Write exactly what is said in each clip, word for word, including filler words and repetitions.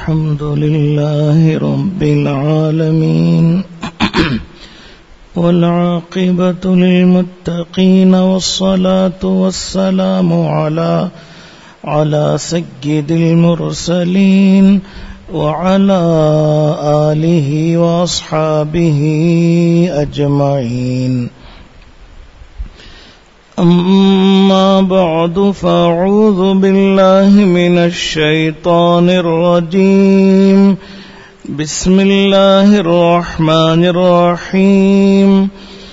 الحمد لله رب العالمين والعاقبة للمتقين والصلاة والسلام على على سيد المرسلين وعلى آله وأصحابه أجمعين. أما بعد فأعوذ بالله من الشيطان الرجيم. بسم الله الرحمن الرحيم.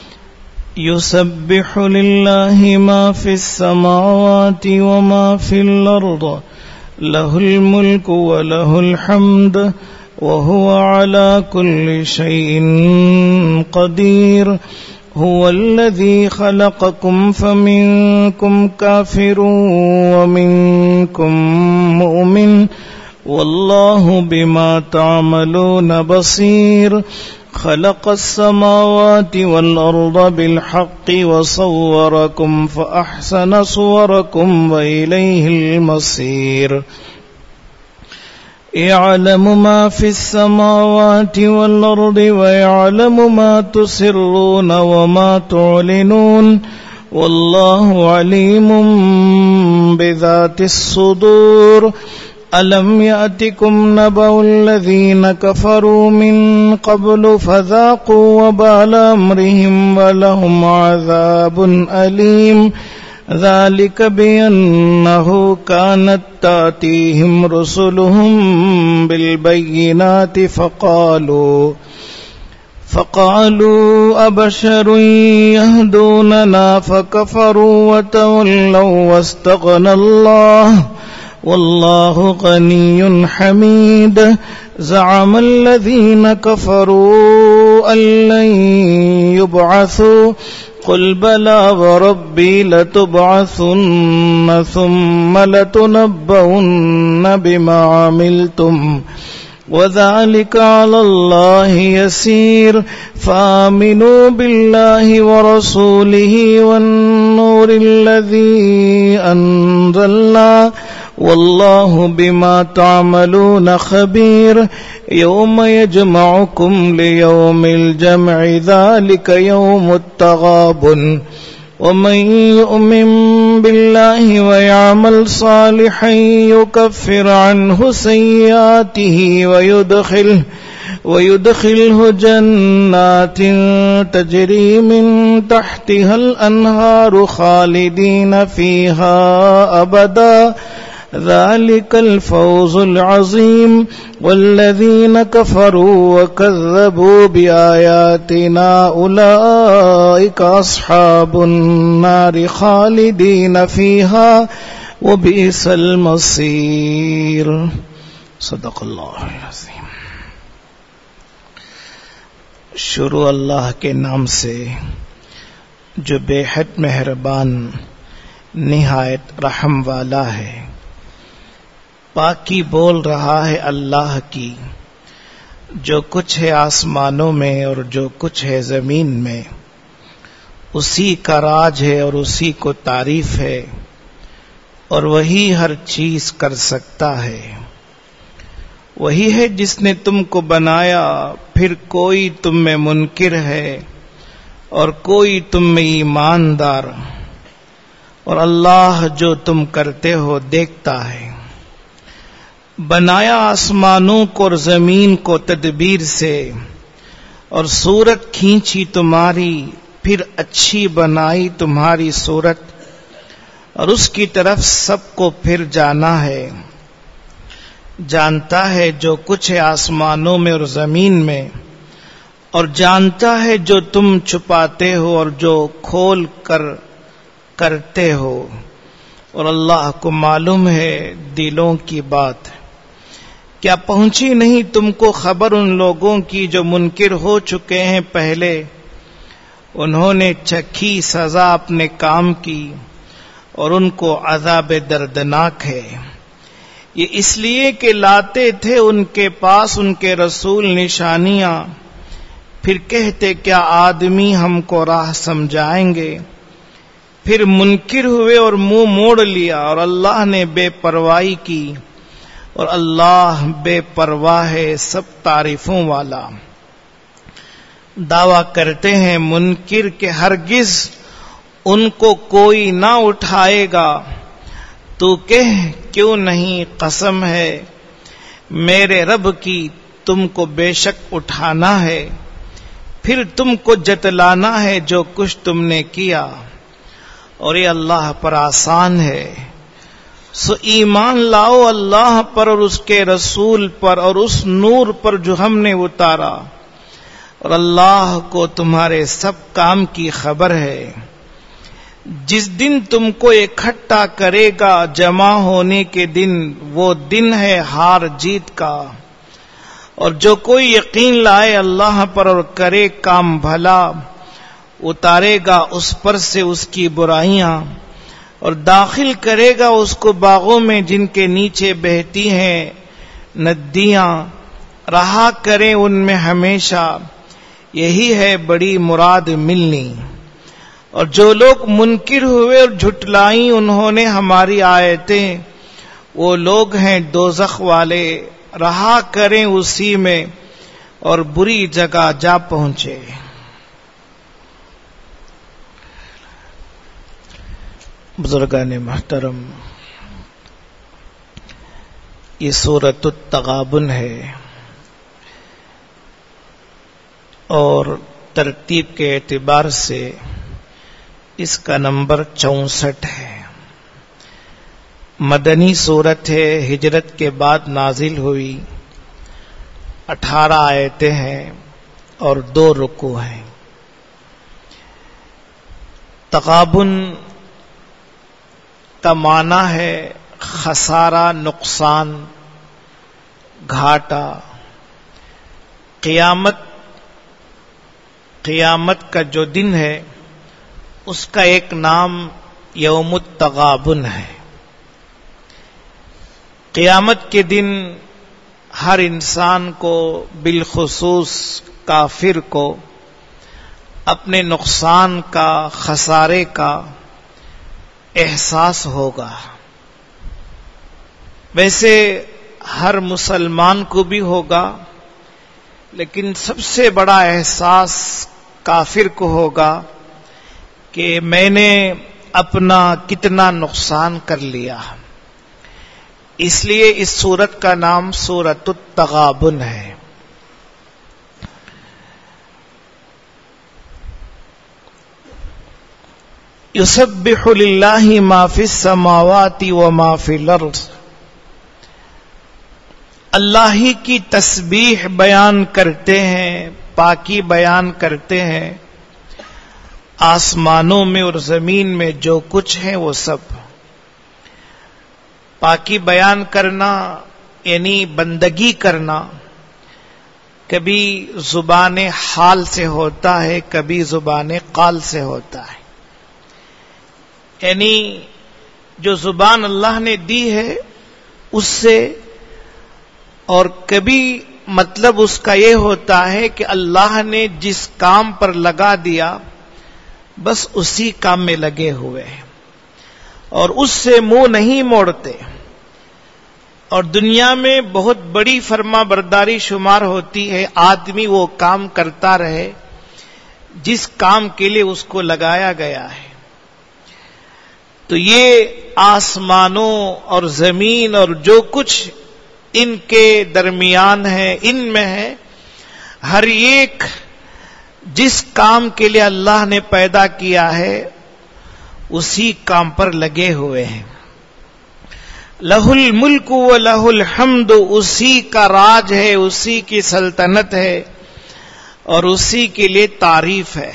يسبح لله ما في السماوات وما في الأرض له الملك وله الحمد وهو على كل شيء قدير. هو الذي خلقكم فمنكم كافر ومنكم مؤمن والله بما تعملون بصير. خلق السماوات والأرض بالحق وصوركم فأحسن صوركم وإليه المصير. يعلم ما في السماوات والأرض ويعلم ما تسرون وما تعلنون والله عليم بذات الصدور. ألم يأتكم نبأ الذين كفروا من قبل فذاقوا وبال أمرهم ولهم عذاب أليم. ذلك بأنه كانت تأتيهم رسلهم بالبينات فقالوا فقالوا أبشر يهدوننا فكفروا وتولوا واستغنى الله والله غني حميد. زعم الذين كفروا أن لن يبعثوا قل بلى وربي لتبعثن ثم لتنبؤن بما عملتم وذلك على الله يسير. فآمنوا بالله ورسوله والنور الذي أنزلنا والله بما تعملون خبير. يوم يجمعكم ليوم الجمع ذلك يوم التغابن. ومن يؤمن بالله ويعمل صالحا يكفر عنه سيئاته ويدخله ويدخله جنات تجري من تحتها الأنهار خالدين فيها أبدا ذلك الفوز العظيم. والذين كفروا وكذبوا بآياتنا أولئك أصحاب النار خالدين فيها وبئس المصير. صدق اللہ العظیم. شروع اللہ کے نام سے جو بے حد مہربان نہایت رحم والا ہے. پاکی بول رہا ہے اللہ کی. جو کچھ ہے آسمانوں میں اور جو کچھ ہے زمین میں اسی کا راج ہے اور اسی کو تعریف ہے اور وہی ہر چیز کر سکتا ہے. وہی ہے جس نے تم کو بنایا پھر کوئی تم میں منکر ہے اور کوئی تم میں ایماندار. اور اللہ جو تم کرتے ہو دیکھتا ہے. بنایا آسمانوں کو اور زمین کو تدبیر سے اور صورت کھینچی تمہاری پھر اچھی بنائی تمہاری صورت اور اس کی طرف سب کو پھر جانا ہے. جانتا ہے جو کچھ ہے آسمانوں میں اور زمین میں اور جانتا ہے جو تم چھپاتے ہو اور جو کھول کر کرتے ہو. اور اللہ کو معلوم ہے دلوں کی بات. کیا پہنچی نہیں تم کو خبر ان لوگوں کی جو منکر ہو چکے ہیں پہلے. انہوں نے چکھی سزا اپنے کام کی اور ان کو عذاب دردناک ہے. یہ اس لیے کہ لاتے تھے ان کے پاس ان کے رسول نشانیاں پھر کہتے کیا آدمی ہم کو راہ سمجھائیں گے. پھر منکر ہوئے اور منہ موڑ لیا اور اللہ نے بے پرواہی کی اور اللہ بے پرواہ ہے سب تعریفوں والا۔ دعویٰ کرتے ہیں منکر کہ ہرگز ان کو کوئی نہ اٹھائے گا، تو کہہ کیوں نہیں قسم ہے میرے رب کی تم کو بے شک اٹھانا ہے، پھر تم کو جتلانا ہے جو کچھ تم نے کیا، اور یہ اللہ پر آسان ہے۔ سو ایمان لاؤ اللہ پر اور اس کے رسول پر اور اس نور پر جو ہم نے اتارا، اور اللہ کو تمہارے سب کام کی خبر ہے۔ جس دن تم کو اکٹھا کرے گا جمع ہونے کے دن، وہ دن ہے ہار جیت کا، اور جو کوئی یقین لائے اللہ پر اور کرے کام بھلا، اتارے گا اس پر سے اس کی برائیاں، اور داخل کرے گا اس کو باغوں میں جن کے نیچے بہتی ہیں ندیاں، رہا کریں ان میں ہمیشہ، یہی ہے بڑی مراد ملنی۔ اور جو لوگ منکر ہوئے اور جھٹلائیں انہوں نے ہماری آیتیں، وہ لوگ ہیں دوزخ والے، رہا کریں اسی میں اور بری جگہ جا پہنچے۔ بزرگان محترم، یہ سورۃ التغابن ہے اور ترتیب کے اعتبار سے اس کا نمبر چونسٹھ ہے۔ مدنی سورت ہے، ہجرت کے بعد نازل ہوئی، اٹھارہ آیتیں ہیں اور دو رکوع ہیں۔ تغابن کا معنی ہے خسارہ، نقصان، گھاٹا۔ قیامت قیامت کا جو دن ہے اس کا ایک نام یوم التغابن ہے۔ قیامت کے دن ہر انسان کو، بالخصوص کافر کو، اپنے نقصان کا، خسارے کا احساس ہوگا۔ ویسے ہر مسلمان کو بھی ہوگا، لیکن سب سے بڑا احساس کافر کو ہوگا کہ میں نے اپنا کتنا نقصان کر لیا۔ اس لیے اس سورت کا نام سورۃ التغابن ہے۔ یسبح للہ ما فی السماوات وما فی الارض، اللہ ہی کی تسبیح بیان کرتے ہیں، پاکی بیان کرتے ہیں، آسمانوں میں اور زمین میں جو کچھ ہے وہ سب۔ پاکی بیان کرنا یعنی بندگی کرنا، کبھی زبان حال سے ہوتا ہے، کبھی زبان قال سے ہوتا ہے۔ یعنی جو زبان اللہ نے دی ہے اس سے، اور کبھی مطلب اس کا یہ ہوتا ہے کہ اللہ نے جس کام پر لگا دیا بس اسی کام میں لگے ہوئے ہیں، اور اس سے منہ نہیں موڑتے۔ اور دنیا میں بہت بڑی فرما برداری شمار ہوتی ہے آدمی وہ کام کرتا رہے جس کام کے لیے اس کو لگایا گیا ہے۔ تو یہ آسمانوں اور زمین اور جو کچھ ان کے درمیان ہے، ان میں ہے، ہر ایک جس کام کے لیے اللہ نے پیدا کیا ہے اسی کام پر لگے ہوئے ہیں۔ لہ الملک و لہ الحمد، اسی کا راج ہے، اسی کی سلطنت ہے اور اسی کے لیے تعریف ہے۔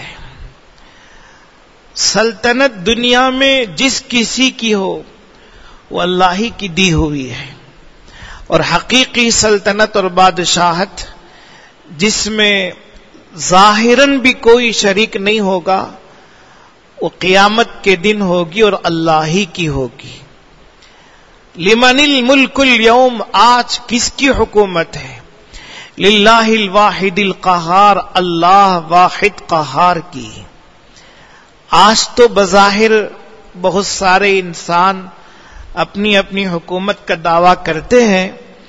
سلطنت دنیا میں جس کسی کی ہو وہ اللہ ہی کی دی ہوئی ہے، اور حقیقی سلطنت اور بادشاہت جس میں ظاہراً بھی کوئی شریک نہیں ہوگا، وہ قیامت کے دن ہوگی اور اللہ ہی کی ہوگی۔ لمن الملک اليوم، آج کس کی حکومت ہے؟ للہ الواحد القہار، اللہ واحد قہار کی۔ آج تو بظاہر بہت سارے انسان اپنی اپنی حکومت کا دعویٰ کرتے ہیں،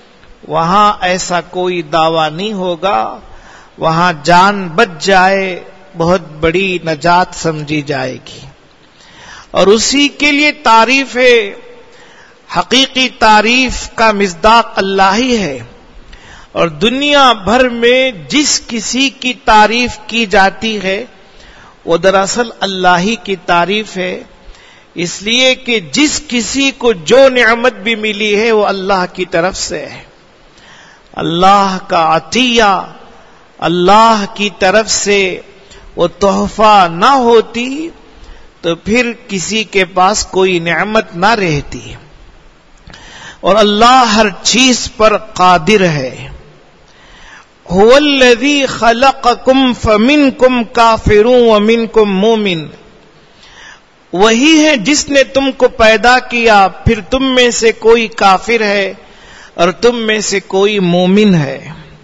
وہاں ایسا کوئی دعویٰ نہیں ہوگا. وہاں جان بچ جائے بہت بڑی نجات سمجھی جائے گی. اور اسی کے لیے تعریف ہے. حقیقی تعریف کا مصداق اللہ ہی ہے. اور دنیا بھر میں جس کسی کی تعریف کی جاتی ہے وہ دراصل اللہ ہی کی تعریف ہے. اس لیے کہ جس کسی کو جو نعمت بھی ملی ہے وہ اللہ کی طرف سے ہے. اللہ کا عطیہ، اللہ کی طرف سے وہ تحفہ نہ ہوتی تو پھر کسی کے پاس کوئی نعمت نہ رہتی. اور اللہ ہر چیز پر قادر ہے. هو الذی خلقکم فمنکم کافر ومنکم مومن. وہی ہے جس نے تم کو پیدا کیا، پھر تم میں سے کوئی کافر ہے اور تم میں سے کوئی مومن ہے.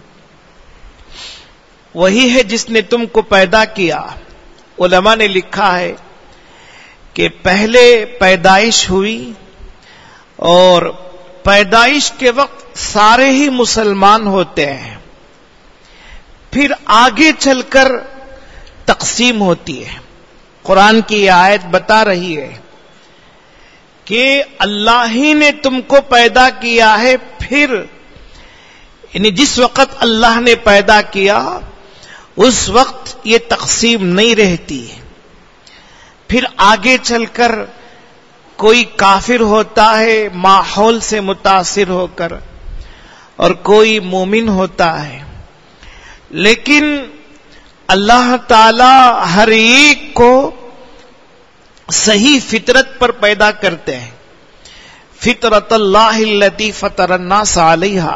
وہی ہے جس نے تم کو پیدا کیا. علماء نے لکھا ہے کہ پہلے پیدائش ہوئی اور پیدائش کے وقت سارے ہی مسلمان ہوتے ہیں. پھر آگے چل کر تقسیم ہوتی ہے. قرآن کی یہ آیت بتا رہی ہے کہ اللہ ہی نے تم کو پیدا کیا ہے. پھر یعنی جس وقت اللہ نے پیدا کیا اس وقت یہ تقسیم نہیں رہتی. پھر آگے چل کر کوئی کافر ہوتا ہے ماحول سے متاثر ہو کر اور کوئی مومن ہوتا ہے. لیکن اللہ تعالی ہر ایک کو صحیح فطرت پر پیدا کرتے ہیں. فطرت اللہ التی فطر الناس علیہا.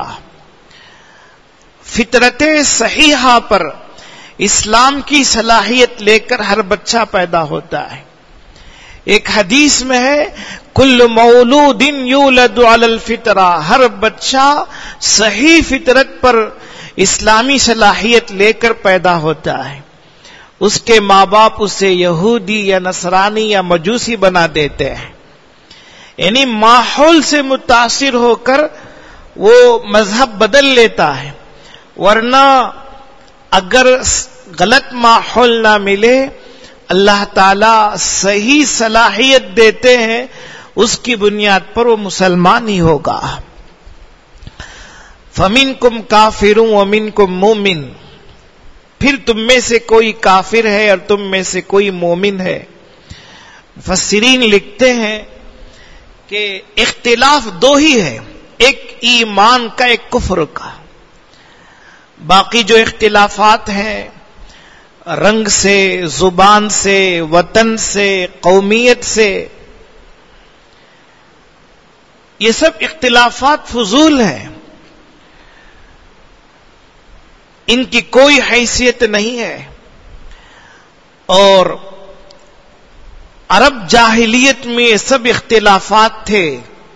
فطرت صحیحہ پر اسلام کی صلاحیت لے کر ہر بچہ پیدا ہوتا ہے. ایک حدیث میں ہے کل مولود یولد علی الفطرہ. ہر بچہ صحیح فطرت پر اسلامی صلاحیت لے کر پیدا ہوتا ہے. اس کے ماں باپ اسے یہودی یا نصرانی یا مجوسی بنا دیتے ہیں. یعنی ماحول سے متاثر ہو کر وہ مذہب بدل لیتا ہے. ورنہ اگر غلط ماحول نہ ملے اللہ تعالی صحیح صلاحیت دیتے ہیں اس کی بنیاد پر وہ مسلمان ہی ہوگا. فَمِنْكُمْ كَافِرٌ وَمِنْكُمْ مُؤْمِنٌ. پھر تم میں سے کوئی کافر ہے اور تم میں سے کوئی مومن ہے. مفسرین لکھتے ہیں کہ اختلاف دو ہی ہے، ایک ایمان کا ایک کفر کا. باقی جو اختلافات ہیں رنگ سے، زبان سے، وطن سے، قومیت سے، یہ سب اختلافات فضول ہیں. ان کی کوئی حیثیت نہیں ہے. اور عرب جاہلیت میں یہ سب اختلافات تھے.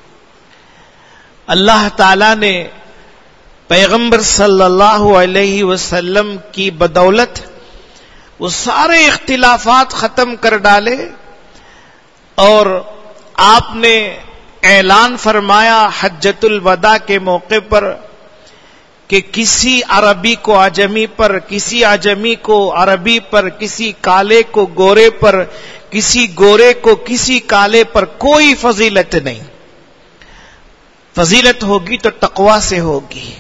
اللہ تعالی نے پیغمبر صلی اللہ علیہ وسلم کی بدولت وہ سارے اختلافات ختم کر ڈالے اور آپ نے اعلان فرمایا حجۃ الوداع کے موقع پر کہ کسی عربی کو عجمی پر، کسی عجمی کو عربی پر، کسی کالے کو گورے پر، کسی گورے کو کسی کالے پر کوئی فضیلت نہیں. فضیلت ہوگی تو تقوی سے ہوگی.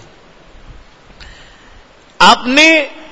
آپ نے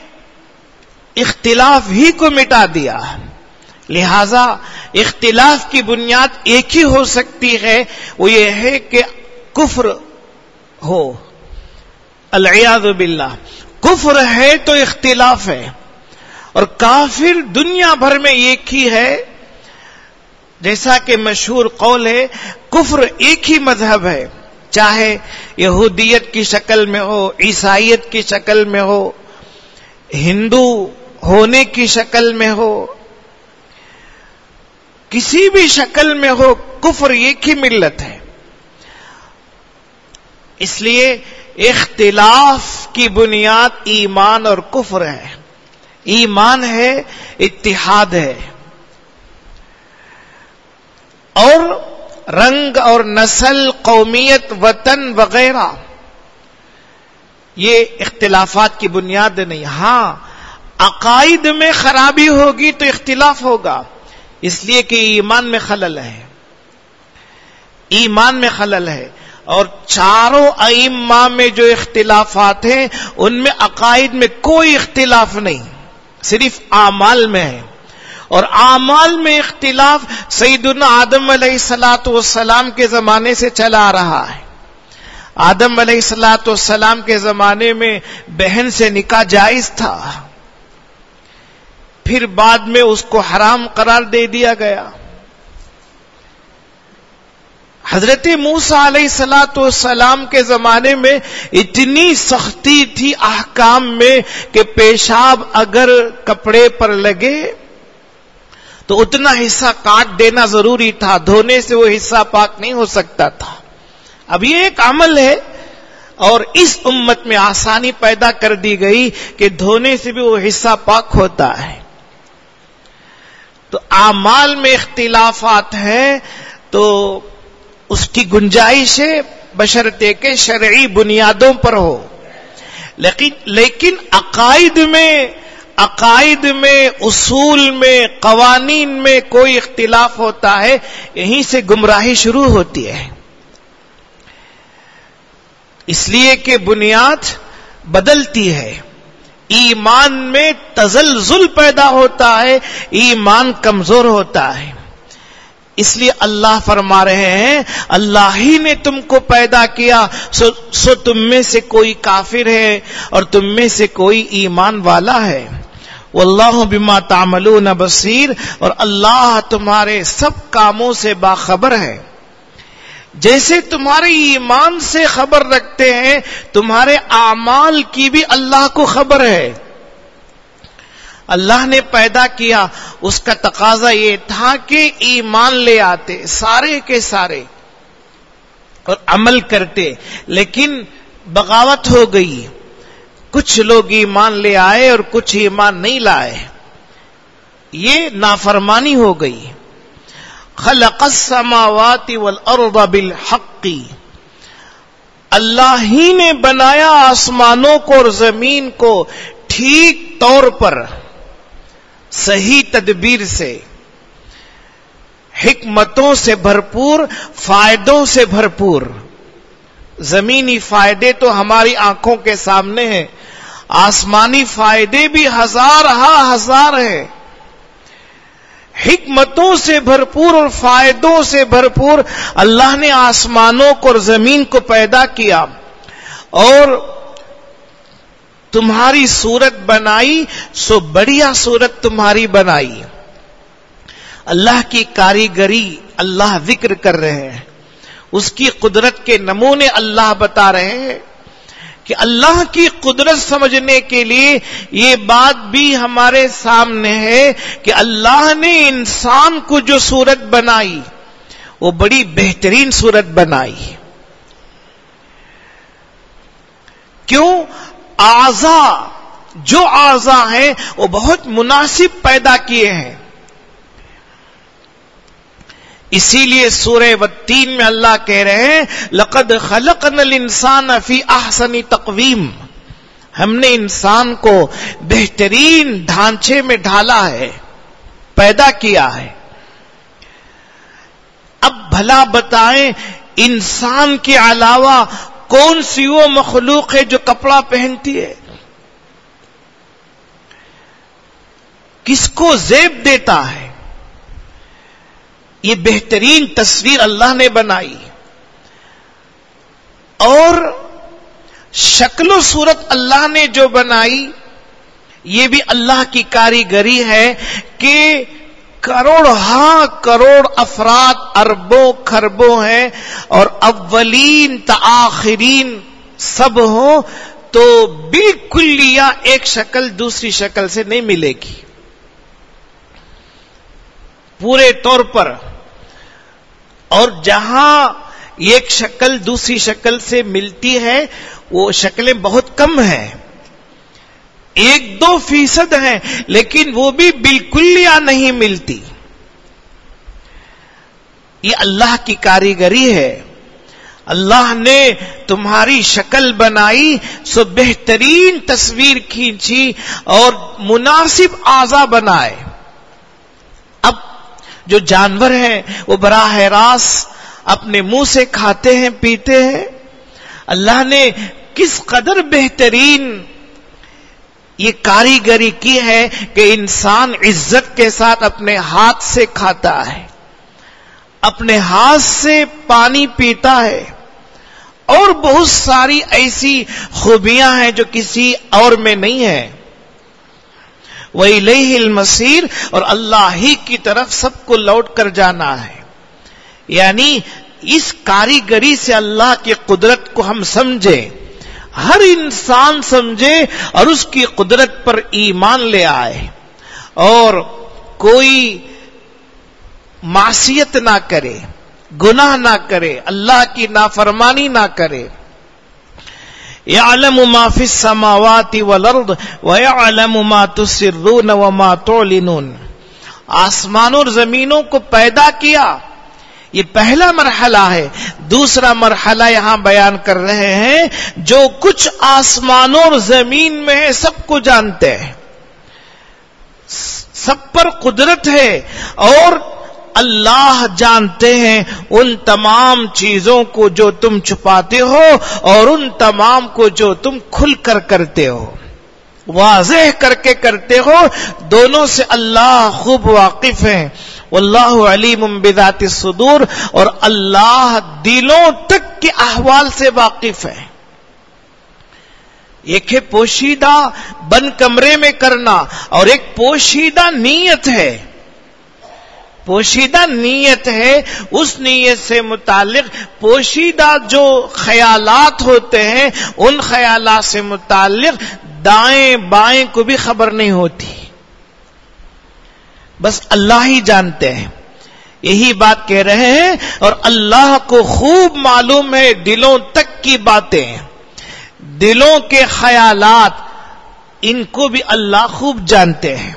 اختلاف ہی کو مٹا دیا. لہذا اختلاف کی بنیاد ایک ہی ہو سکتی ہے، وہ یہ ہے کہ کفر ہو. العیاذ باللہ. کفر ہے تو اختلاف ہے، اور کافر دنیا بھر میں ایک ہی ہے. جیسا کہ مشہور قول ہے کفر ایک ہی مذہب ہے، چاہے یہودیت کی شکل میں ہو، عیسائیت کی شکل میں ہو، ہندو ہونے کی شکل میں ہو، کسی بھی شکل میں ہو، کفر ایک ہی ملت ہے. اس لیے اختلاف کی بنیاد ایمان اور کفر ہے. ایمان ہے، اتحاد ہے. اور رنگ اور نسل، قومیت، وطن وغیرہ یہ اختلافات کی بنیاد نہیں. ہاں عقائد میں خرابی ہوگی تو اختلاف ہوگا، اس لیے کہ ایمان میں خلل ہے، ایمان میں خلل ہے. اور چاروں ائمہ میں جو اختلافات ہیں ان میں عقائد میں کوئی اختلاف نہیں، صرف اعمال میں ہے. اور اعمال میں اختلاف سیدنا آدم علیہ الصلوۃ والسلام کے زمانے سے چلا آ رہا ہے. آدم علیہ الصلوۃ والسلام کے زمانے میں بہن سے نکاح جائز تھا، پھر بعد میں اس کو حرام قرار دے دیا گیا. حضرت موسیٰ علیہ الصلوۃ والسلام کے زمانے میں اتنی سختی تھی احکام میں کہ پیشاب اگر کپڑے پر لگے تو اتنا حصہ کاٹ دینا ضروری تھا، دھونے سے وہ حصہ پاک نہیں ہو سکتا تھا. اب یہ ایک عمل ہے اور اس امت میں آسانی پیدا کر دی گئی کہ دھونے سے بھی وہ حصہ پاک ہوتا ہے. تو اعمال میں اختلافات ہیں تو اس کی گنجائش ہے بشرطے کے شرعی بنیادوں پر ہو. لیکن لیکن عقائد میں عقائد میں اصول میں قوانین میں کوئی اختلاف ہوتا ہے، یہیں سے گمراہی شروع ہوتی ہے. اس لیے کہ بنیاد بدلتی ہے، ایمان میں تزلزل پیدا ہوتا ہے، ایمان کمزور ہوتا ہے. اس لیے اللہ فرما رہے ہیں اللہ ہی نے تم کو پیدا کیا، سو, سو تم میں سے کوئی کافر ہے اور تم میں سے کوئی ایمان والا ہے. واللہ بما تعملون بصیر، اور اللہ تمہارے سب کاموں سے باخبر ہے. جیسے تمہارے ایمان سے خبر رکھتے ہیں تمہارے اعمال کی بھی اللہ کو خبر ہے. اللہ نے پیدا کیا، اس کا تقاضا یہ تھا کہ ایمان لے آتے سارے کے سارے اور عمل کرتے، لیکن بغاوت ہو گئی. کچھ لوگ ایمان لے آئے اور کچھ ایمان نہیں لائے، یہ نافرمانی ہو گئی. خلق السماوات والارض بالحق، اللہ ہی نے بنایا آسمانوں کو اور زمین کو ٹھیک طور پر، صحیح تدبیر سے، حکمتوں سے بھرپور، فائدوں سے بھرپور. زمینی فائدے تو ہماری آنکھوں کے سامنے ہیں، آسمانی فائدے بھی ہزار ہاں ہزار ہیں. حکمتوں سے بھرپور اور فائدوں سے بھرپور اللہ نے آسمانوں کو اور زمین کو پیدا کیا اور تمہاری صورت بنائی، سو بڑھیا صورت تمہاری بنائی. اللہ کی کاریگری اللہ ذکر کر رہے ہیں، اس کی قدرت کے نمونے اللہ بتا رہے ہیں کہ اللہ کی قدرت سمجھنے کے لیے یہ بات بھی ہمارے سامنے ہے کہ اللہ نے انسان کو جو صورت بنائی وہ بڑی بہترین صورت بنائی. کیوں؟ اعضاء، جو اعضاء ہیں وہ بہت مناسب پیدا کیے ہیں. اسی لیے سورہ والتین میں اللہ کہہ رہے ہیں لقد خلقنا الانسان فی احسن تقویم، ہم نے انسان کو بہترین ڈھانچے میں ڈھالا ہے، پیدا کیا ہے. اب بھلا بتائیں انسان کے علاوہ کون سی وہ مخلوق ہے جو کپڑا پہنتی ہے؟ کس کو زیب دیتا ہے؟ یہ بہترین تصویر اللہ نے بنائی. اور شکل و صورت اللہ نے جو بنائی یہ بھی اللہ کی کاریگری ہے کہ کروڑ ہاں کروڑ افراد اربوں خربوں ہیں اور اولین تا آخرین سب ہوں تو بالکل یا ایک شکل دوسری شکل سے نہیں ملے گی پورے طور پر. اور جہاں ایک شکل دوسری شکل سے ملتی ہے وہ شکلیں بہت کم ہیں، ایک دو فیصد ہیں، لیکن وہ بھی بالکل یا نہیں ملتی. یہ اللہ کی کاریگری ہے. اللہ نے تمہاری شکل بنائی سو بہترین تصویر کھینچی اور مناسب اعضاء بنائے. اب جو جانور ہیں وہ براہ راست اپنے منہ سے کھاتے ہیں پیتے ہیں. اللہ نے کس قدر بہترین یہ کاریگری کی ہے کہ انسان عزت کے ساتھ اپنے ہاتھ سے کھاتا ہے، اپنے ہاتھ سے پانی پیتا ہے، اور بہت ساری ایسی خوبیاں ہیں جو کسی اور میں نہیں ہیں. وَإِلَيْهِ الْمَصِيرُ، اور اللہ ہی کی طرف سب کو لوٹ کر جانا ہے. یعنی اس کاریگری سے اللہ کی قدرت کو ہم سمجھیں، ہر انسان سمجھے اور اس کی قدرت پر ایمان لے آئے اور کوئی معصیت نہ کرے، گناہ نہ کرے، اللہ کی نافرمانی نہ کرے. یعلم ما فی السماوات والارض ویعلم ما تسرون وما تعلنون. آسمانوں اور زمینوں کو پیدا کیا، یہ پہلا مرحلہ ہے. دوسرا مرحلہ یہاں بیان کر رہے ہیں، جو کچھ آسمانوں اور زمین میں ہے سب کو جانتے ہیں، سب پر قدرت ہے، اور اللہ جانتے ہیں ان تمام چیزوں کو جو تم چھپاتے ہو اور ان تمام کو جو تم کھل کر کرتے ہو، واضح کر کے کرتے ہو. دونوں سے اللہ خوب واقف ہیں. واللہ علیم بذات الصدور، اور اللہ دلوں تک کے احوال سے واقف ہے. ایک ہے پوشیدہ بند کمرے میں کرنا، اور ایک پوشیدہ نیت ہے. پوشیدہ نیت ہے، اس نیت سے متعلق پوشیدہ جو خیالات ہوتے ہیں ان خیالات سے متعلق دائیں بائیں کو بھی خبر نہیں ہوتی، بس اللہ ہی جانتے ہیں. یہی بات کہہ رہے ہیں، اور اللہ کو خوب معلوم ہے دلوں تک کی باتیں، دلوں کے خیالات، ان کو بھی اللہ خوب جانتے ہیں.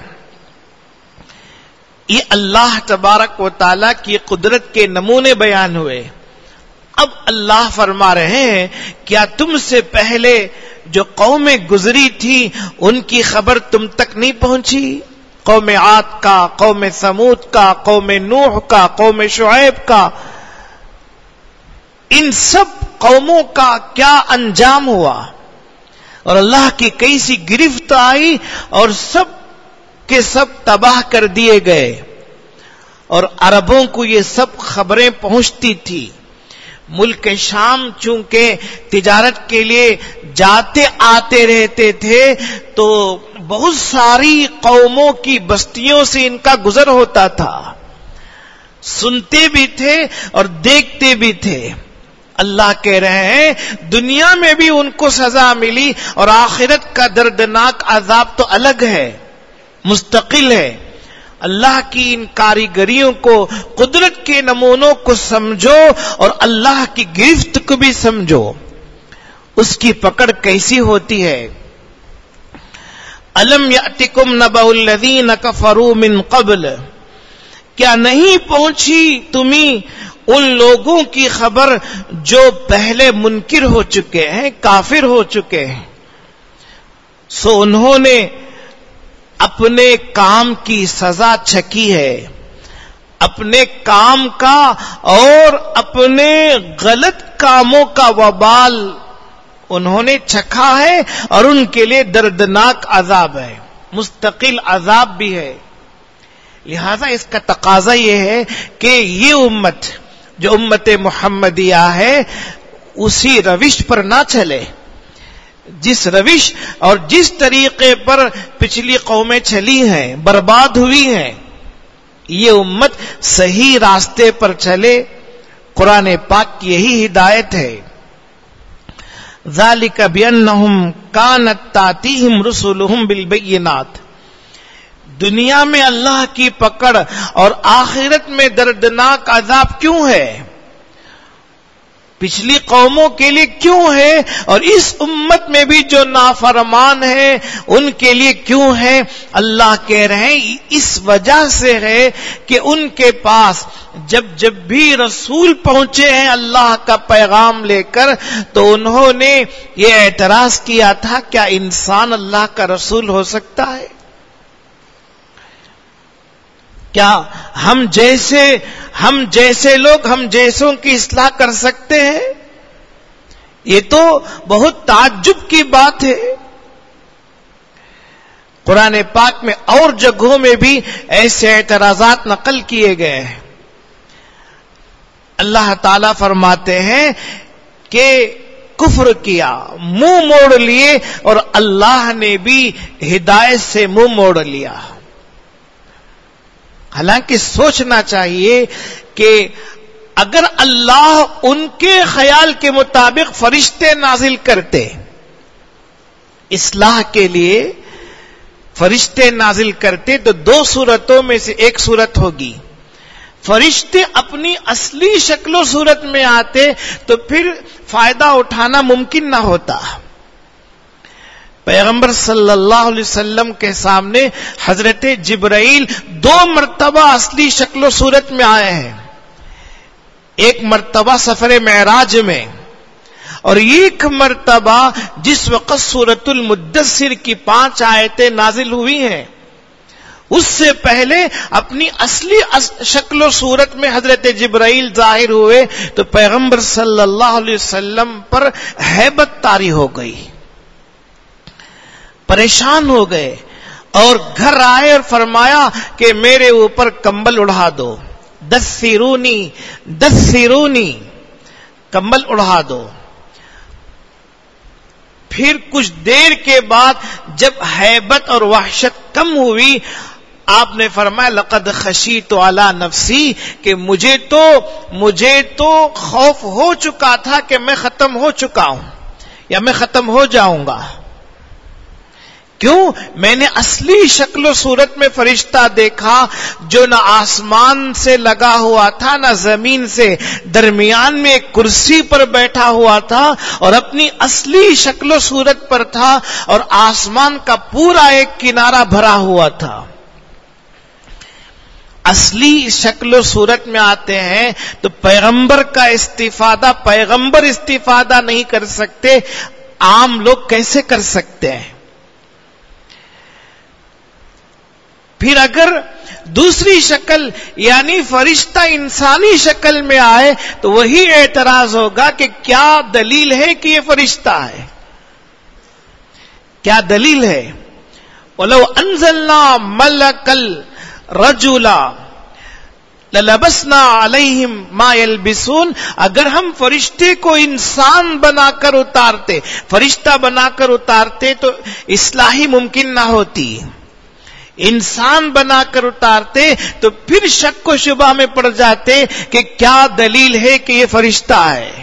یہ اللہ تبارک و تعالیٰ کی قدرت کے نمونے بیان ہوئے. اب اللہ فرما رہے ہیں، کیا تم سے پہلے جو قومیں گزری تھی ان کی خبر تم تک نہیں پہنچی؟ قوم عاد کا، قوم ثمود کا، قوم نوح کا، قوم شعیب کا، ان سب قوموں کا کیا انجام ہوا، اور اللہ کی کیسی گرفت آئی اور سب کے سب تباہ کر دیے گئے. اور عربوں کو یہ سب خبریں پہنچتی تھی. ملک شام چونکہ تجارت کے لیے جاتے آتے رہتے تھے تو بہت ساری قوموں کی بستیوں سے ان کا گزر ہوتا تھا، سنتے بھی تھے اور دیکھتے بھی تھے. اللہ کہہ رہے ہیں دنیا میں بھی ان کو سزا ملی، اور آخرت کا دردناک عذاب تو الگ ہے، مستقل ہے. اللہ کی ان کاریگریوں کو، قدرت کے نمونوں کو سمجھو اور اللہ کی گرفت کو بھی سمجھو، اس کی پکڑ کیسی ہوتی ہے. الم یاتکم نبأ الذین کفروا من قبل، کیا نہیں پہنچی تمہیں ان لوگوں کی خبر جو پہلے منکر ہو چکے ہیں، کافر ہو چکے ہیں. سو انہوں نے اپنے کام کی سزا چکھی ہے، اپنے کام کا اور اپنے غلط کاموں کا وبال انہوں نے چکھا ہے، اور ان کے لیے دردناک عذاب ہے، مستقل عذاب بھی ہے. لہذا اس کا تقاضا یہ ہے کہ یہ امت جو امت محمدیہ ہے اسی روش پر نہ چلے، جس روش اور جس طریقے پر پچھلی قومیں چلی ہیں، برباد ہوئی ہیں. یہ امت صحیح راستے پر چلے. قرآن پاک کی یہی ہدایت ہے. ذالک بانہم کانت تاتیہم رسلہم بالبینات. دنیا میں اللہ کی پکڑ اور آخرت میں دردناک عذاب کیوں ہے؟ پچھلی قوموں کے لیے کیوں ہے اور اس امت میں بھی جو نافرمان ہیں ان کے لیے کیوں ہے؟ اللہ کہہ رہے ہیں اس وجہ سے ہے کہ ان کے پاس جب جب بھی رسول پہنچے ہیں اللہ کا پیغام لے کر تو انہوں نے یہ اعتراض کیا تھا کیا انسان اللہ کا رسول ہو سکتا ہے؟ کیا ہم جیسے ہم جیسے لوگ ہم جیسوں کی اصلاح کر سکتے ہیں؟ یہ تو بہت تعجب کی بات ہے۔ قرآن پاک میں اور جگہوں میں بھی ایسے اعتراضات نقل کیے گئے ہیں۔ اللہ تعالی فرماتے ہیں کہ کفر کیا، منہ موڑ لیے اور اللہ نے بھی ہدایت سے منہ موڑ لیا۔ حالانکہ سوچنا چاہیے کہ اگر اللہ ان کے خیال کے مطابق فرشتے نازل کرتے، اصلاح کے لیے فرشتے نازل کرتے تو دو صورتوں میں سے ایک صورت ہوگی، فرشتے اپنی اصلی شکل و صورت میں آتے تو پھر فائدہ اٹھانا ممکن نہ ہوتا۔ پیغمبر صلی اللہ علیہ وسلم کے سامنے حضرت جبرائیل دو مرتبہ اصلی شکل و صورت میں آئے ہیں، ایک مرتبہ سفر معراج میں اور ایک مرتبہ جس وقت سورۃ المدثر کی پانچ آیتیں نازل ہوئی ہیں، اس سے پہلے اپنی اصلی شکل و صورت میں حضرت جبرائیل ظاہر ہوئے تو پیغمبر صلی اللہ علیہ وسلم پر ہیبت طاری ہو گئی، پریشان ہو گئے اور گھر آئے اور فرمایا کہ میرے اوپر کمبل اڑا دو، دثرونی دثرونی، کمبل اڑا دو۔ پھر کچھ دیر کے بعد جب ہیبت اور وحشت کم ہوئی آپ نے فرمایا لقد خشیت علی نفسی، کہ مجھے تو مجھے تو خوف ہو چکا تھا کہ میں ختم ہو چکا ہوں یا میں ختم ہو جاؤں گا۔ کیوں؟ میں نے اصلی شکل و صورت میں فرشتہ دیکھا جو نہ آسمان سے لگا ہوا تھا نہ زمین سے، درمیان میں ایک کرسی پر بیٹھا ہوا تھا اور اپنی اصلی شکل و صورت پر تھا اور آسمان کا پورا ایک کنارہ بھرا ہوا تھا۔ اصلی شکل و صورت میں آتے ہیں تو پیغمبر کا استفادہ پیغمبر استفادہ نہیں کر سکتے، عام لوگ کیسے کر سکتے ہیں؟ پھر اگر دوسری شکل یعنی فرشتہ انسانی شکل میں آئے تو وہی اعتراض ہوگا کہ کیا دلیل ہے کہ یہ فرشتہ ہے؟ کیا دلیل ہے؟ وَلَوْ أَنزَلْنَا مَلَكَ الرَّجُلَ لَلَبَسْنَا عَلَيْهِمْ مَا يَلْبِسُونَ، اگر ہم فرشتے کو انسان بنا کر اتارتے، فرشتہ بنا کر اتارتے تو اصلاحی ممکن نہ ہوتی، انسان بنا کر اتارتے تو پھر شک و شبہ میں پڑ جاتے کہ کیا دلیل ہے کہ یہ فرشتہ ہے۔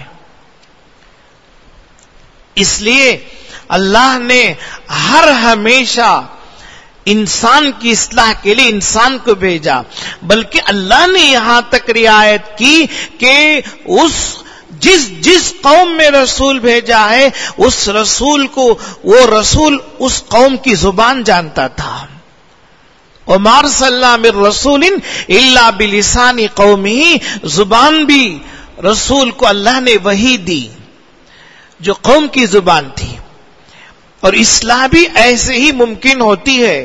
اس لیے اللہ نے ہر ہمیشہ انسان کی اصلاح کے لیے انسان کو بھیجا، بلکہ اللہ نے یہاں تک رعایت کی کہ اس جس جس قوم میں رسول بھیجا ہے اس رسول کو وہ رسول اس قوم کی زبان جانتا تھا۔ وَمَا أَرْسَلْنَا مِن رَّسُولٍ إِلَّا بِلِسَانِ قَوْمِهِ، زبان بھی رسول کو اللہ نے وحی دی جو قوم کی زبان تھی، اور اصلاح بھی ایسے ہی ممکن ہوتی ہے۔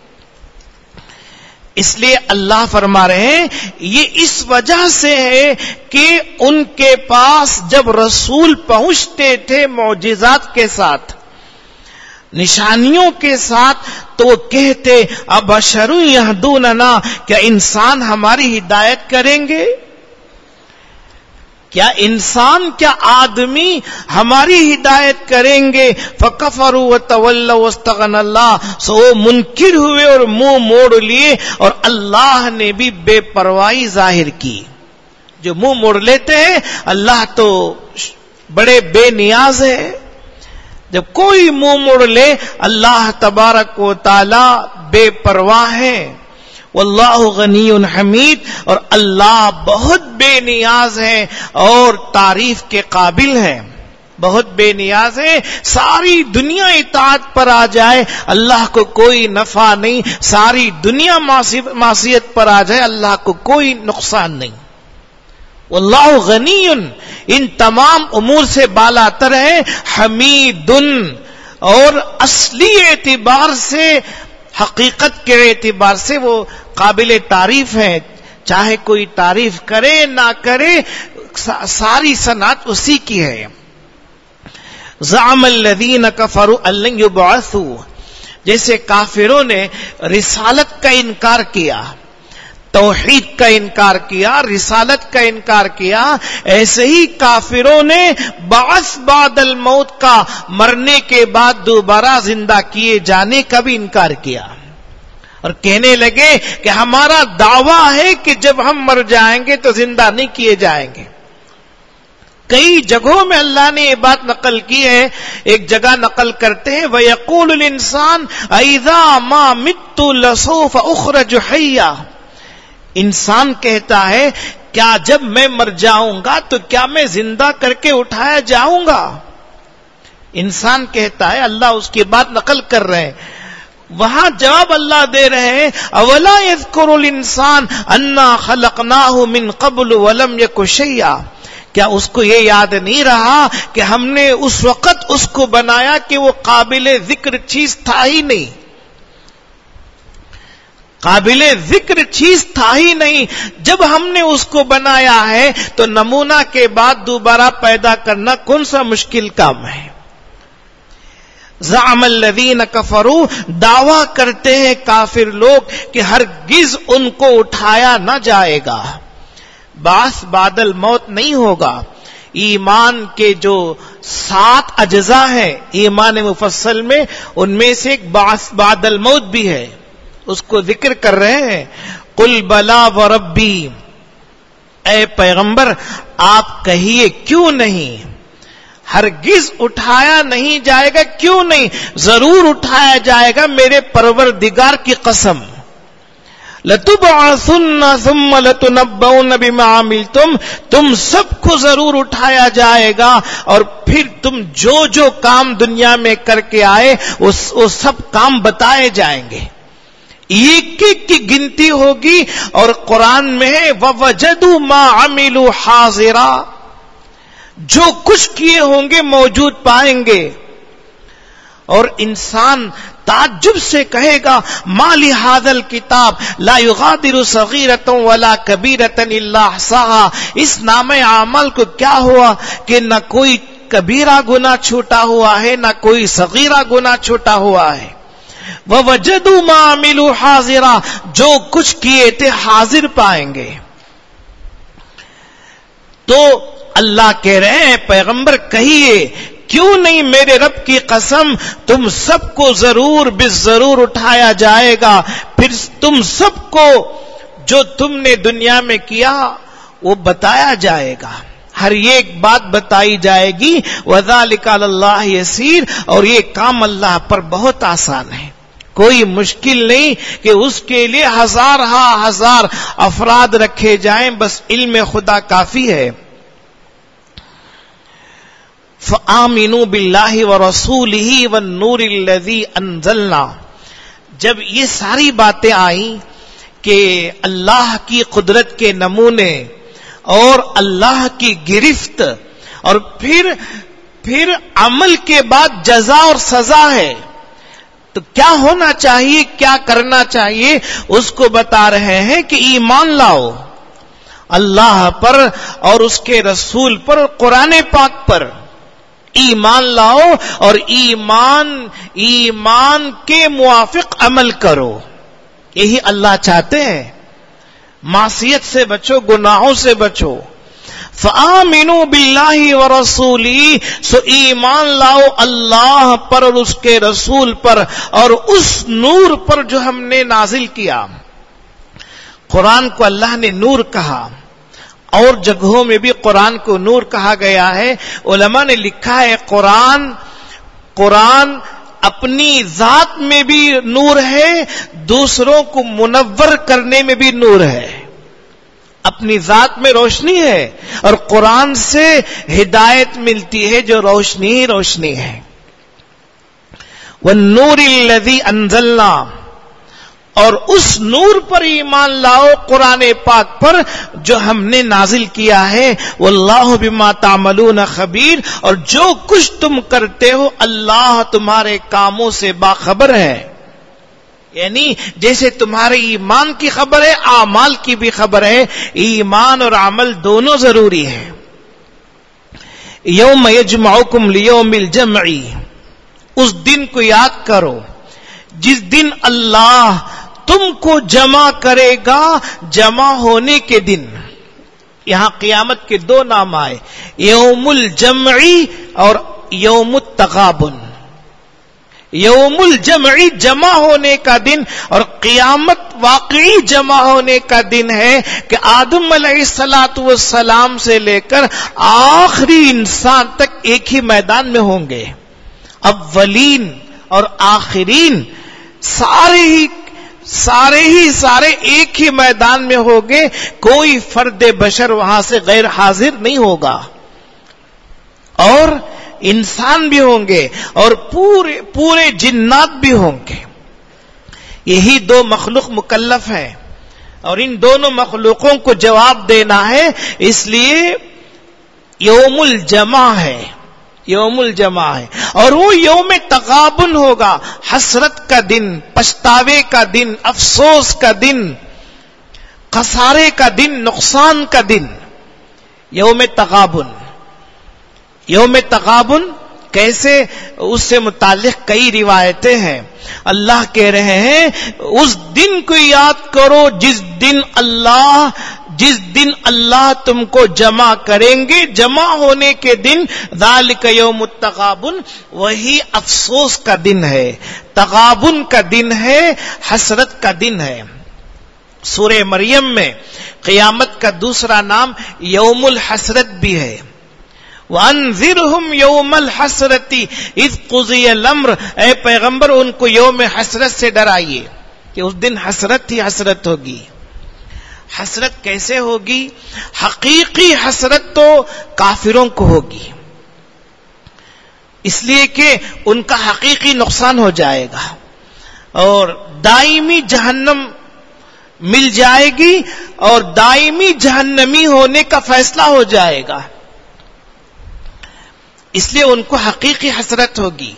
اس لیے اللہ فرما رہے ہیں یہ اس وجہ سے ہے کہ ان کے پاس جب رسول پہنچتے تھے معجزات کے ساتھ، نشانیوں کے ساتھ، تو وہ کہتے ابشر یہدوننا، کیا انسان ہماری ہدایت کریں گے؟ کیا انسان کیا آدمی ہماری ہدایت کریں گے؟ فکفروا وتولوا واستغنى اللہ، سو وہ منکر ہوئے اور منہ موڑ لیے اور اللہ نے بھی بے پرواہی ظاہر کی۔ جو منہ موڑ لیتے ہیں اللہ تو بڑے بے نیاز ہے، جب کوئی منہ موڑ لے اللہ تبارک و تعالی بے پرواہ ہے، واللہ غنی حمید، اور اللہ بہت بے نیاز ہے اور تعریف کے قابل ہے، بہت بے نیاز ہے. ساری دنیا اطاعت پر آ جائے اللہ کو کوئی نفع نہیں، ساری دنیا معصیت پر آ جائے اللہ کو کوئی نقصان نہیں. واللہ غنی، ان تمام امور سے بالا تر ہے. حمید، اور اصلی اعتبار سے، حقیقت کے اعتبار سے وہ قابل تعریف ہے. چاہے کوئی تعریف کرے نہ کرے، ساری صنعت اسی کی ہے. زعم الذین کفروا ان لن یبعثوا، جیسے کافروں نے رسالت کا انکار کیا، توحید کا انکار کیا، رسالت کا انکار کیا، ایسے ہی کافروں نے بعث بعد الموت کا، مرنے کے بعد دوبارہ زندہ کیے جانے کا بھی انکار کیا، اور کہنے لگے کہ ہمارا دعویٰ ہے کہ جب ہم مر جائیں گے تو زندہ نہیں کیے جائیں گے. کئی جگہوں میں اللہ نے یہ بات نقل کی ہے. ایک جگہ نقل کرتے ہیں وَيَقُولُ الْإِنسَانُ أَإِذَا مَا مِتُّ لَسَوْفَ أُخْرَجُ حَيًّا، انسان کہتا ہے کیا جب میں مر جاؤں گا تو کیا میں زندہ کر کے اٹھایا جاؤں گا. انسان کہتا ہے، اللہ اس کی بات نقل کر رہے ہیں. وہاں جواب اللہ دے رہے ہیں اولا یذکر الانسان انا خلقناہ من قبل ولم یک شیئا، کیا اس کو یہ یاد نہیں رہا کہ ہم نے اس وقت اس کو بنایا کہ وہ قابل ذکر چیز تھا ہی نہیں، قابل ذکر چیز تھا ہی نہیں. جب ہم نے اس کو بنایا ہے تو نمونہ کے بعد دوبارہ پیدا کرنا کون سا مشکل کام ہے. زعم الذین کفروا، دعویٰ کرتے ہیں کافر لوگ کہ ہرگز ان کو اٹھایا نہ جائے گا، بعث بعد الموت نہیں ہوگا. ایمان کے جو سات اجزاء ہیں ایمان مفصل میں، ان میں سے ایک بعث بعد الموت بھی ہے، اس کو ذکر کر رہے ہیں. قل بلا وربی، اے پیغمبر آپ کہیے کیوں نہیں، ہرگز اٹھایا نہیں جائے گا. کیوں نہیں؟ ضرور اٹھایا جائے گا میرے پروردگار کی قسم. لَتُبْعَثُنَّ ثُمَّ لَتُنَبَّؤُنَّ بِمَا عَمِلْتُمْ، تم سب کو ضرور اٹھایا جائے گا اور پھر تم جو جو کام دنیا میں کر کے آئے وہ سب کام بتائے جائیں گے. ایک ایک کی گنتی ہوگی. اور قرآن میں ہے وَوَجَدُوا مَا عَمِلُوا حَاضِرًا، جو کچھ کیے ہوں گے موجود پائیں گے. اور انسان تعجب سے کہے گا ما لهذا الكتاب لا يغادر صغيرة ولا كبيرة الا احصاها، اس نامہ اعمال کو کیا ہوا کہ نہ کوئی کبیرہ گناہ چھوٹا ہوا ہے نہ کوئی صغیرہ گناہ چھوٹا ہوا ہے. وَوَجَدُوا مَا عَمِلُوا حَاضِرًا، جو کچھ کیے تھے حاضر پائیں گے. تو اللہ کہہ رہے ہیں پیغمبر کہیے کیوں نہیں میرے رب کی قسم تم سب کو ضرور بالضرور اٹھایا جائے گا، پھر تم سب کو جو تم نے دنیا میں کیا وہ بتایا جائے گا، ہر ایک بات بتائی جائے گی. وَذَلِكَ عَلَى اللَّهِ يَسِيرٌ، اور یہ کام اللہ پر بہت آسان ہے، کوئی مشکل نہیں کہ اس کے لیے ہزار ہا ہزار افراد رکھے جائیں، بس علم خدا کافی ہے. فآمنوا باللہ ورسولہ والنور الذی انزلنا، جب یہ ساری باتیں آئیں کہ اللہ کی قدرت کے نمونے اور اللہ کی گرفت اور پھر پھر عمل کے بعد جزا اور سزا ہے، تو کیا ہونا چاہیے، کیا کرنا چاہیے، اس کو بتا رہے ہیں کہ ایمان لاؤ اللہ پر اور اس کے رسول پر اور قرآن پاک پر. ایمان لاؤ اور ایمان ایمان کے موافق عمل کرو، یہی اللہ چاہتے ہیں. معصیت سے بچو، گناہوں سے بچو. فآمنوا باللہ ورسولہ، سو ایمان لاؤ اللہ پر اور اس کے رسول پر اور اس نور پر جو ہم نے نازل کیا. قرآن کو اللہ نے نور کہا، اور جگہوں میں بھی قرآن کو نور کہا گیا ہے. علماء نے لکھا ہے قرآن قرآن اپنی ذات میں بھی نور ہے، دوسروں کو منور کرنے میں بھی نور ہے. اپنی ذات میں روشنی ہے اور قرآن سے ہدایت ملتی ہے جو روشنی ہی روشنی ہے. وَالنُّورِ الَّذِي أَنزَلْنَا، اور اس نور پر ایمان لاؤ قرآن پاک پر جو ہم نے نازل کیا ہے. واللہ بما تعملون خبیر، اور جو کچھ تم کرتے ہو اللہ تمہارے کاموں سے باخبر ہے. یعنی جیسے تمہارے ایمان کی خبر ہے اعمال کی بھی خبر ہے. ایمان اور عمل دونوں ضروری ہے. یوم یجمعکم لیوم الجمع، اس دن کو یاد کرو جس دن اللہ تم کو جمع کرے گا، جمع ہونے کے دن. یہاں قیامت کے دو نام آئے، یوم الجمع اور یوم التغابن. یوم الجمع جمع ہونے کا دن، اور قیامت واقعی جمع ہونے کا دن ہے کہ آدم علیہ الصلوۃ والسلام سے لے کر آخری انسان تک ایک ہی میدان میں ہوں گے. اولین اور آخرین سارے ہی سارے ہی سارے ایک ہی میدان میں ہوں گے. کوئی فرد بشر وہاں سے غیر حاضر نہیں ہوگا. اور انسان بھی ہوں گے اور پورے پورے جنات بھی ہوں گے. یہی دو مخلوق مکلف ہیں اور ان دونوں مخلوقوں کو جواب دینا ہے. اس لیے یوم الجمع ہے، یوم الجمع ہے. اور وہ یوم تغابن ہوگا، حسرت کا دن، پچھتاوے کا دن، افسوس کا دن، خسارے کا دن، نقصان کا دن. یوم تغابن. یوم تغابن کیسے، اس سے متعلق کئی روایتیں ہیں. اللہ کہہ رہے ہیں اس دن کو یاد کرو جس دن اللہ جس دن اللہ تم کو جمع کریں گے. جمع ہونے کے دن ذالک یوم التغابن، وہی افسوس کا دن ہے، تغابن کا دن ہے، حسرت کا دن ہے. سورہ مریم میں قیامت کا دوسرا نام یوم الحسرت بھی ہے. وَأَنذِرْهُمْ يَوْمَ الْحَسْرَةِ إِذْ قُضِيَ الْأَمْرُ، اے پیغمبر ان کو یوم حسرت سے ڈرائیے کہ اس دن حسرت ہی حسرت ہوگی. حسرت کیسے ہوگی؟ حقیقی حسرت تو کافروں کو ہوگی، اس لیے کہ ان کا حقیقی نقصان ہو جائے گا اور دائمی جہنم مل جائے گی اور دائمی جہنمی ہونے کا فیصلہ ہو جائے گا. اس لیے ان کو حقیقی حسرت ہوگی.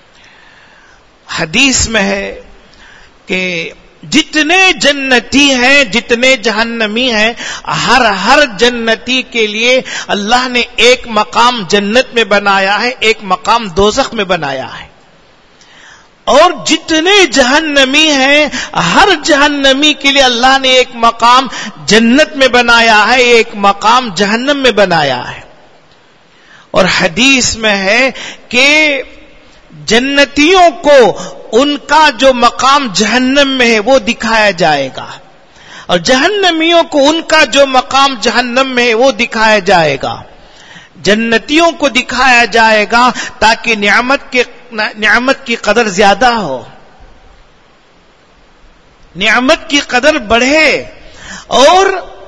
حدیث میں ہے کہ جتنے جنتی ہیں، جتنے جہنمی ہیں، ہر ہر جنتی کے لیے اللہ نے ایک مقام جنت میں بنایا ہے، ایک مقام دوزخ میں بنایا ہے. اور جتنے جہنمی ہیں، ہر جہنمی کے لیے اللہ نے ایک مقام جنت میں بنایا ہے، ایک مقام جہنم میں بنایا ہے. اور حدیث میں ہے کہ جنتیوں کو ان کا جو مقام جہنم میں ہے وہ دکھایا جائے گا، اور جہنمیوں کو ان کا جو مقام جہنم میں ہے وہ دکھایا جائے گا. جنتیوں کو دکھایا جائے گا تاکہ نعمت کے نعمت کی قدر زیادہ ہو، نعمت کی قدر بڑھے. اور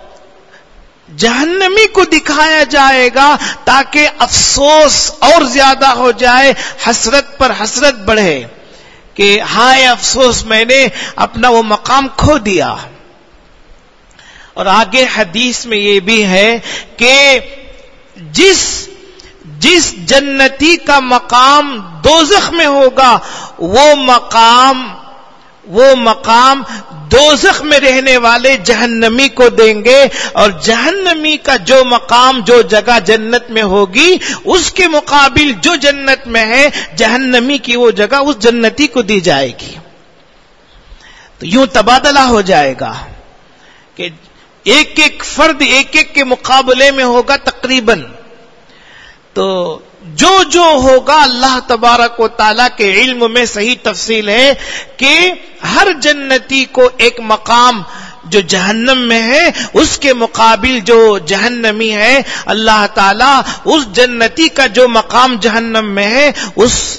جہنمی کو دکھایا جائے گا تاکہ افسوس اور زیادہ ہو جائے، حسرت پر حسرت بڑھے کہ ہائے افسوس میں نے اپنا وہ مقام کھو دیا. اور آگے حدیث میں یہ بھی ہے کہ جس جس جنتی کا مقام دوزخ میں ہوگا وہ مقام وہ مقام دوزخ میں رہنے والے جہنمی کو دیں گے، اور جہنمی کا جو مقام جو جگہ جنت میں ہوگی اس کے مقابل جو جنت میں ہے جہنمی کی وہ جگہ اس جنتی کو دی جائے گی. تو یوں تبادلہ ہو جائے گا کہ ایک ایک فرد ایک ایک کے مقابلے میں ہوگا تقریباً. تو جو جو ہوگا اللہ تبارک و تعالیٰ کے علم میں صحیح تفصیل ہے کہ ہر جنتی کو ایک مقام جو جہنم میں ہے اس کے مقابل جو جہنمی ہے اللہ تعالیٰ اس جنتی کا جو مقام جہنم میں ہے اس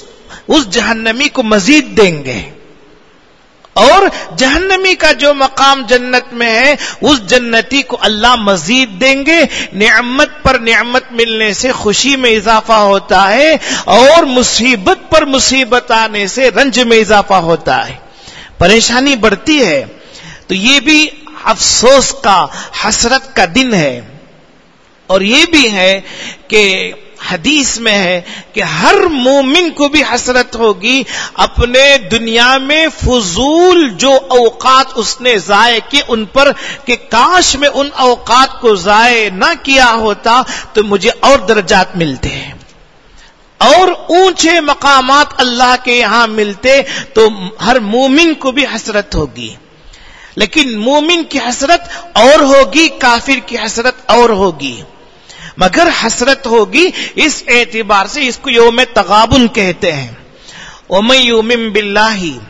اس جہنمی کو مزید دیں گے، اور جہنمی کا جو مقام جنت میں ہے اس جنتی کو اللہ مزید دیں گے۔ نعمت پر نعمت ملنے سے خوشی میں اضافہ ہوتا ہے، اور مصیبت پر مصیبت آنے سے رنج میں اضافہ ہوتا ہے، پریشانی بڑھتی ہے۔ تو یہ بھی افسوس کا، حسرت کا دن ہے۔ اور یہ بھی ہے کہ حدیث میں ہے کہ ہر مومن کو بھی حسرت ہوگی اپنے دنیا میں فضول جو اوقات اس نے ضائع کیے ان پر، کہ کاش میں ان اوقات کو ضائع نہ کیا ہوتا تو مجھے اور درجات ملتے ہیں اور اونچے مقامات اللہ کے یہاں ملتے، تو ہر مومن کو بھی حسرت ہوگی۔ لیکن مومن کی حسرت اور ہوگی، کافر کی حسرت اور ہوگی، مگر حسرت ہوگی اس اعتبار سے اس کو یوم تغابن کہتے ہیں۔ وَمَن یُؤْمِن بِاللَّهِ،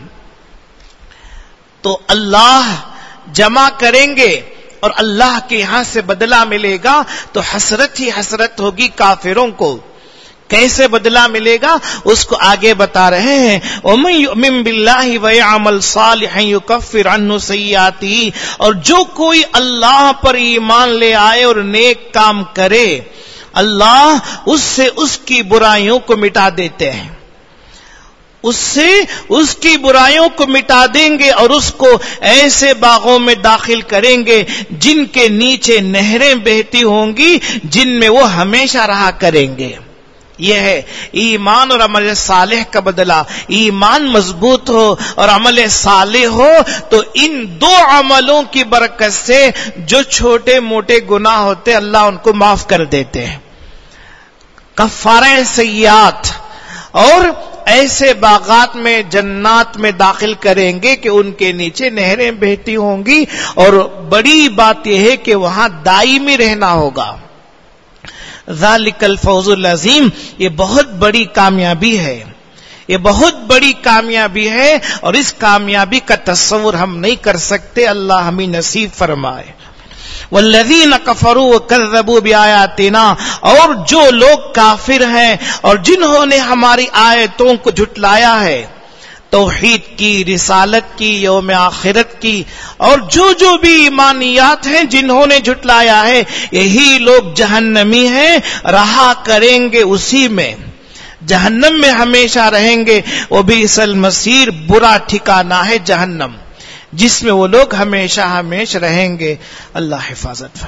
تو اللہ جمع کریں گے اور اللہ کے یہاں سے بدلہ ملے گا، تو حسرت ہی حسرت ہوگی کافروں کو۔ کیسے بدلہ ملے گا اس کو آگے بتا رہے ہیں۔ وَمَن یُؤْمِن بِاللَّهِ وَيَعْمَلْ صَالِحًا يُكَفِّرْ عَنْهُ سَیِّئَاتِهِ، اور جو کوئی اللہ پر ایمان لے آئے اور نیک کام کرے، اللہ اس سے اس کی برائیوں کو مٹا دیتے ہیں، اس سے اس کی برائیوں کو مٹا دیں گے اور اس کو ایسے باغوں میں داخل کریں گے جن کے نیچے نہریں بہتی ہوں گی، جن میں وہ ہمیشہ رہا کریں گے۔ یہ ہے ایمان اور عمل صالح کا بدلہ۔ ایمان مضبوط ہو اور عمل صالح ہو تو ان دو عملوں کی برکت سے جو چھوٹے موٹے گناہ ہوتے اللہ ان کو معاف کر دیتے ہیں، کفارہ سیئات، اور ایسے باغات میں جنات میں داخل کریں گے کہ ان کے نیچے نہریں بہتی ہوں گی، اور بڑی بات یہ ہے کہ وہاں دائمی رہنا ہوگا۔ ذالک الفوز العظیم، یہ بہت بڑی کامیابی ہے، یہ بہت بڑی کامیابی ہے، اور اس کامیابی کا تصور ہم نہیں کر سکتے، اللہ ہمیں نصیب فرمائے۔ والذین کفروا وکذبوا بآیاتنا، اور جو لوگ کافر ہیں اور جنہوں نے ہماری آیتوں کو جھٹلایا ہے، توحید کی، رسالت کی، یوم آخرت کی، اور جو جو بھی ایمانیات ہیں جنہوں نے جھٹلایا ہے، یہی لوگ جہنمی ہیں، رہا کریں گے اسی میں، جہنم میں ہمیشہ رہیں گے۔ وبئس المصیر، برا ٹھکانہ ہے جہنم، جس میں وہ لوگ ہمیشہ ہمیشہ رہیں گے۔ اللہ حفاظت فرمائے۔